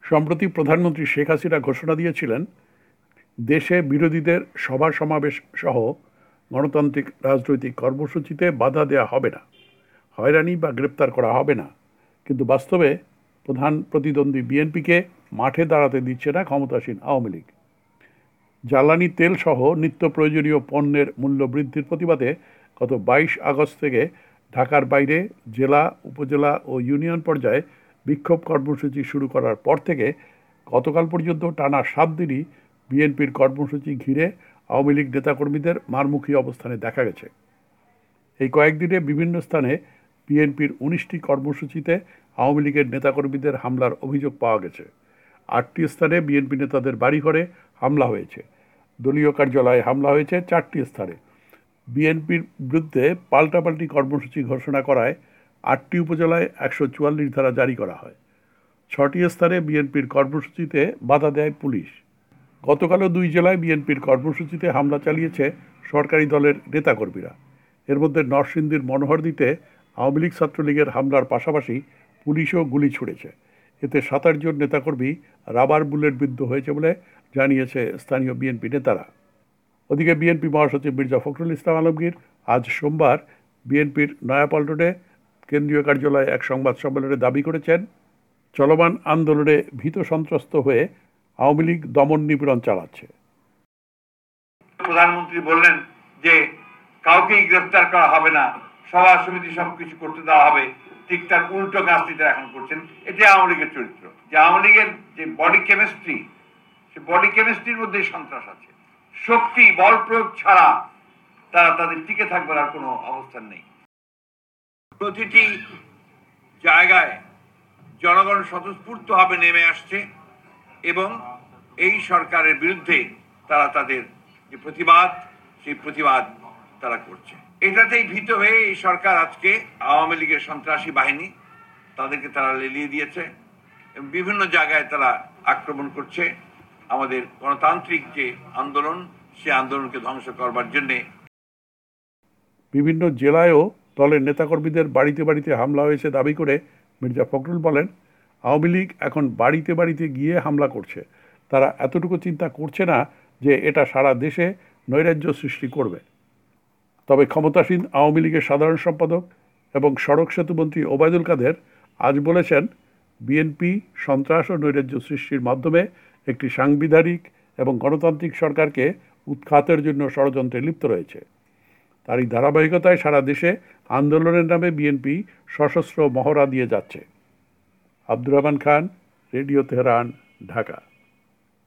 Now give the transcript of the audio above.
সম্প্রতি প্রধানমন্ত্রী শেখ হাসিনা ঘোষণা দিয়েছিলেন, দেশে বিরোধীদের সভা সমাবেশ সহ গণতান্ত্রিক রাজনৈতিক কর্মসূচিতে বাধা দেওয়া হবে না, হয়রানি বা গ্রেপ্তার করা হবে না। কিন্তু বাস্তবে প্রধান প্রতিদ্বন্দ্বী বিএনপিকে মাঠে দাঁড়াতে দিচ্ছে না ক্ষমতাসীন আওয়ামী লীগ। জ্বালানি তেল সহ নিত্য প্রয়োজনীয় পণ্যের মূল্য বৃদ্ধির প্রতিবাদে গত 22 আগস্ট থেকে ঢাকার বাইরে জেলা, উপজেলা ও ইউনিয়ন পর্যায়ে বিক্ষোভ কর্মসূচি শুরু করার পর থেকে গতকাল পর্যন্ত টানা 7 দিনই বিএনপির কর্মসূচি ঘিরে আওয়ামী লীগ নেতাকর্মীদের মারমুখী অবস্থানে দেখা গেছে। এই কয়েকদিনে বিভিন্ন স্থানে বিএনপির 19টি কর্মসূচিতে আওয়ামী লীগের নেতাকর্মীদের হামলার অভিযোগ পাওয়া গেছে। 8টি স্থানে বিএনপি নেতাদের বাড়িঘরে হামলা হয়েছে। দলীয় কার্যালয়ে হামলা হয়েছে 4টি স্থানে। বিএনপির বিরুদ্ধে পাল্টাপাল্টি কর্মসূচি ঘোষণা করায় 8টি উপজেলায় 144 ধারা জারি করা হয়। 6টি স্থানে বিএনপির কর্মসূচিতে বাধা দেয় পুলিশ। গতকালও 2 জেলায় বিএনপির কর্মসূচিতে হামলা চালিয়েছে সরকারি দলের নেতাকর্মীরা। এর মধ্যে নরসিংদীর মনোহরদীতে আওয়ামী লীগ ছাত্রলীগের হামলার পাশাপাশি পুলিশও গুলি ছুড়েছে। এতে 27 জন নেতাকর্মী রাবার বুলেট বিদ্ধ হয়েছে বলে জানিয়েছে স্থানীয় বিএনপি নেতারা। ওদিকে বিএনপি মহাসচিব মির্জা ফখরুল ইসলাম আলমগীর আজ সোমবার বিএনপির নয়াপল্টনে কেন্দ্রীয় কার্যালয়ে এক সংবাদ সম্মেলনে দাবি করেছেন, চলমান আন্দোলনে ভীত সন্ত্রস্ত হয়ে আওয়ামী লীগ দমন নিপীড়ন চালাচ্ছে। প্রধানমন্ত্রী বললেন যে কাউকেই গ্রেফতার করা হবে না, সভা সমিতি সবকিছু করতে দেওয়া হবে, ঠিক তার উল্টো কাজটি তারা এখন করছেন। এটি আওয়ামী লীগের চরিত্র। যে আওয়ামী লীগের যে বডি কেমিস্ট্রি, সে বডি কেমিস্ট্রির মধ্যে সন্ত্রাস আছে। শক্তি, বল প্রয়োগ ছাড়া তারা তাদের টিকে থাকবার আর কোনো অবস্থান নেই। প্রতিটি জায়গায় জনগণ স্বতঃস্ফূর্তভাবে নেমে আসছে এবং এই সরকারের বিরুদ্ধে তারা তাদের যে প্রতিবাদ, সেই প্রতিবাদ তারা করছে। এটাতেই ভীত হয়ে এই সরকার আজকে আওয়ামী লীগের সন্ত্রাসী বাহিনী তাদেরকে তারা লেলিয়ে দিয়েছে এবং বিভিন্ন জায়গায় তারা আক্রমণ করছে। আমাদের গণতান্ত্রিক যে আন্দোলন, সে আন্দোলনকে ধ্বংস করবার জন্যে বিভিন্ন জেলায়ও দলের নেতাকর্মীদের বাড়িতে বাড়িতে হামলা হয়েছে দাবি করে মির্জা ফখরুল বলেন, আওয়ামী লীগ এখন বাড়িতে বাড়িতে গিয়ে হামলা করছে। তারা এতটুকু চিন্তা করছে না যে এটা সারা দেশে নৈরাজ্য সৃষ্টি করবে। তবে ক্ষমতাসীন আওয়ামী লীগের সাধারণ সম্পাদক এবং সড়ক সেতুমন্ত্রী ওবায়দুল কাদের আজ বলেছেন, বিএনপি সন্ত্রাস ও নৈরাজ্য সৃষ্টির মাধ্যমে একটি সাংবিধানিক এবং গণতান্ত্রিক সরকারকে উৎখাতের জন্য ষড়যন্ত্রে লিপ্ত রয়েছে। তারই ধারাবাহিকতায় সারা দেশে আন্দোলনের নামে বিএনপি সশস্ত্র মহড়া দিয়ে যাচ্ছে। Abdur Rahman Khan, radio Tehran, Dhaka.